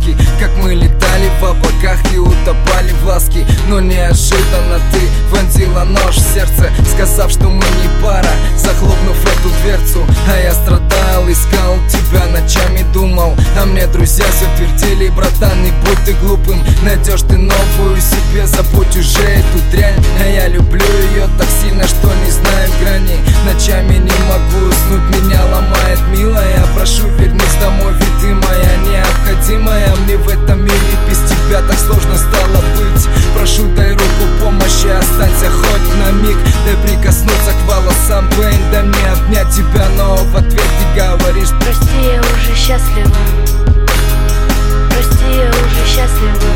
сказки, как мы летали в облаках и утопали в ласке. Но неожиданно ты вонзила нож в сердце, сказав, что мы не пара, захлопнув эту дверцу. А я страдал, искал тебя, ночами думал, а мне друзья все твердили: братан, не будь ты глупым, найдешь ты новую себе, забудь уже эту дрянь. А я люблю ее так сильно, что не знаю грани. Ночами не могу уснуть, меня ломает, милая. Прошу, вернись домой, ведь ты моя необходимая. Мне в этом мире без тебя так сложно стало быть. Прошу, дай руку помощи, останься хоть на миг. Дай прикоснуться к волосам твоим, дай мне обнять тебя, но в ответ ты говоришь: прости, я уже счастлива. Прости, я уже счастлива.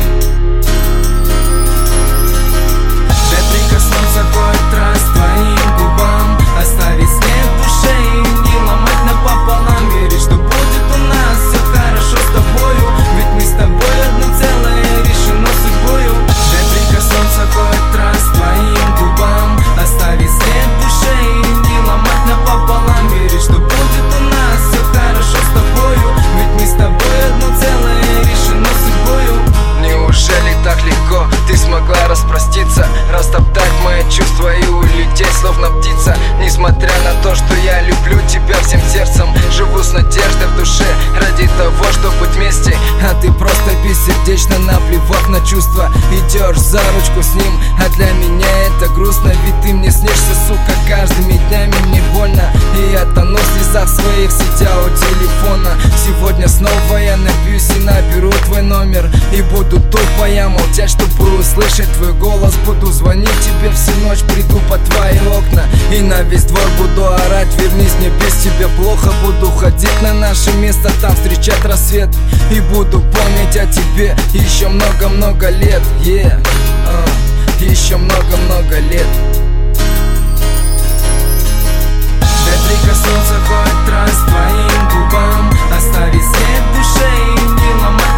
Дай прикоснуться хоть раз твоим губам, оставить след в душе и не ломать напополам. Верить, что будет у нас все хорошо с тобою, ведь мы с тобой одно целое, решено судьбою. Дай прикоснуться хоть раз твоим губам, оставить след в душе и не ломать напополам. Верить, что будет у нас все хорошо с тобою, ведь мы с тобой одно целое, решено судьбою. Неужели так легко ты смогла распроститься, растоптать мои чувства и улететь словно птица? Несмотря на то, что я люблю тебя всем сердцем, живу с надеждой в душе ради того, чтобы быть вместе. А ты просто бессердечно, наплевав на чувства, идешь за ручку с ним. А для меня это грустно, ведь ты мне снишься, сука, каждыми днями. Мне больно, и я тону в слезах своих, сидя у телефона. Сегодня снова я напьюсь и наберу твой номер, и буду тупо я молчать, чтобы услышать твой голос. Буду звонить тебе всю ночь, приду под твои окна и на весь двор буду орать: вернись, мне без тебя плохо. Буду ходить на наше место, там встречать рассвет, и буду помнить о тебе еще много-много лет. Еще много-много лет. Дай прикоснуться хоть раз твоим губам, оставить след в душе и не ломать